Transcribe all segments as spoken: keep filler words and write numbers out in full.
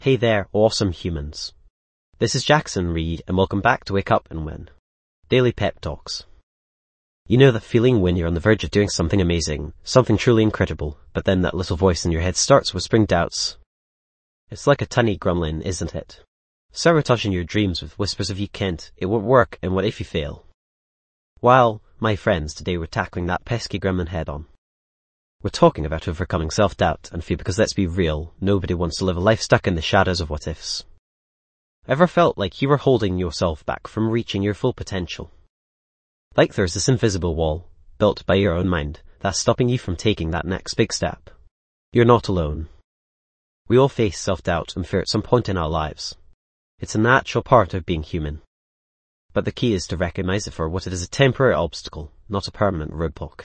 Hey there, awesome humans. This is Jackson Reed, and welcome back to Wake Up and Win. Daily Pep Talks. You know that feeling when you're on the verge of doing something amazing, something truly incredible, but then that little voice in your head starts whispering doubts? It's like a tiny gremlin, isn't it? Sabotaging your dreams with whispers of you can't, it won't work, and what if you fail? Well, my friends, today we're tackling that pesky gremlin head on. We're talking about overcoming self-doubt and fear because, let's be real, nobody wants to live a life stuck in the shadows of what-ifs. Ever felt like you were holding yourself back from reaching your full potential? Like there's this invisible wall, built by your own mind, that's stopping you from taking that next big step. You're not alone. We all face self-doubt and fear at some point in our lives. It's a natural part of being human. But the key is to recognize it for what it is, a temporary obstacle, not a permanent roadblock.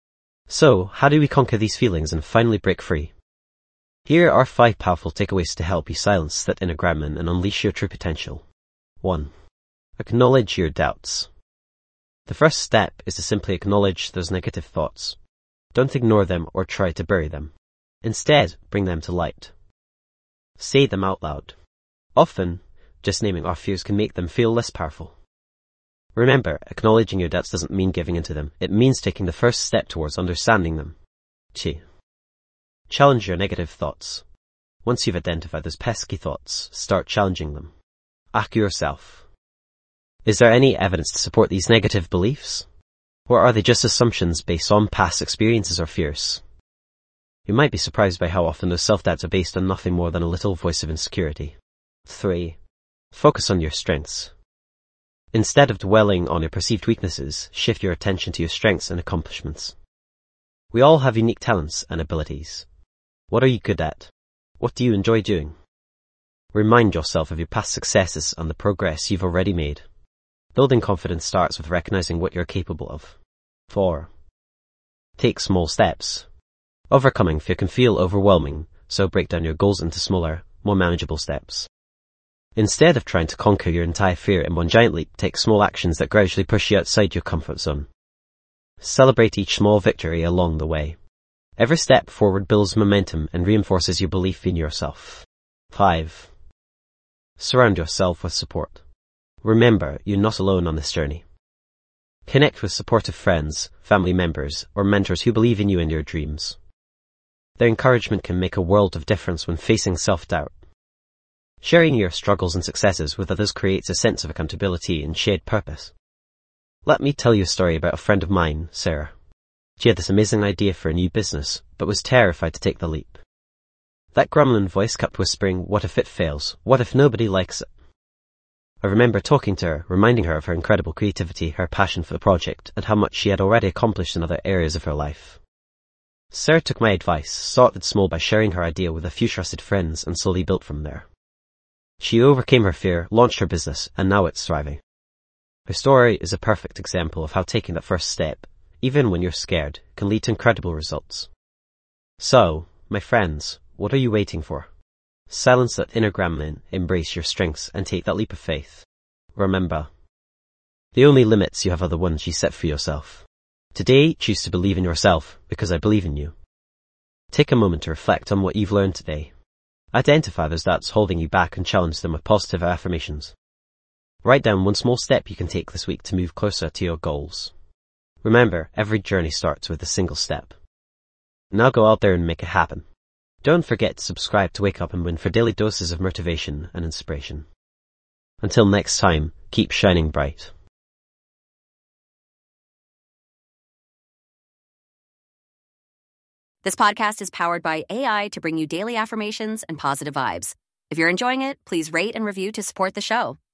So, how do we conquer these feelings and finally break free? Here are five powerful takeaways to help you silence that inner gremlin and unleash your true potential. one. Acknowledge your doubts. The first step is to simply acknowledge those negative thoughts. Don't ignore them or try to bury them. Instead, bring them to light. Say them out loud. Often, just naming our fears can make them feel less powerful. Remember, acknowledging your doubts doesn't mean giving into them. It means taking the first step towards understanding them. two. Challenge your negative thoughts. Once you've identified those pesky thoughts, start challenging them. Ask yourself, is there any evidence to support these negative beliefs? Or are they just assumptions based on past experiences or fears? You might be surprised by how often those self-doubts are based on nothing more than a little voice of insecurity. three. Focus on your strengths. Instead of dwelling on your perceived weaknesses, shift your attention to your strengths and accomplishments. We all have unique talents and abilities. What are you good at? What do you enjoy doing? Remind yourself of your past successes and the progress you've already made. Building confidence starts with recognizing what you're capable of. four. Take small steps. Overcoming fear can feel overwhelming, so break down your goals into smaller, more manageable steps. Instead of trying to conquer your entire fear in one giant leap, take small actions that gradually push you outside your comfort zone. Celebrate each small victory along the way. Every step forward builds momentum and reinforces your belief in yourself. five. Surround yourself with support. Remember, you're not alone on this journey. Connect with supportive friends, family members, or mentors who believe in you and your dreams. Their encouragement can make a world of difference when facing self-doubt. Sharing your struggles and successes with others creates a sense of accountability and shared purpose. Let me tell you a story about a friend of mine, Sarah. She had this amazing idea for a new business, but was terrified to take the leap. That gremlin voice kept whispering, what if it fails? What if nobody likes it? I remember talking to her, reminding her of her incredible creativity, her passion for the project, and how much she had already accomplished in other areas of her life. Sarah took my advice, started small by sharing her idea with a few trusted friends, and slowly built from there. She overcame her fear, launched her business, and now it's thriving. Her story is a perfect example of how taking that first step, even when you're scared, can lead to incredible results. So, my friends, what are you waiting for? Silence that inner gremlin, embrace your strengths, and take that leap of faith. Remember, the only limits you have are the ones you set for yourself. Today, choose to believe in yourself, because I believe in you. Take a moment to reflect on what you've learned today. Identify those doubts holding you back and challenge them with positive affirmations. Write down one small step you can take this week to move closer to your goals. Remember, every journey starts with a single step. Now go out there and make it happen. Don't forget to subscribe to Wake Up and Win for daily doses of motivation and inspiration. Until next time, keep shining bright. This podcast is powered by A I to bring you daily affirmations and positive vibes. If you're enjoying it, please rate and review to support the show.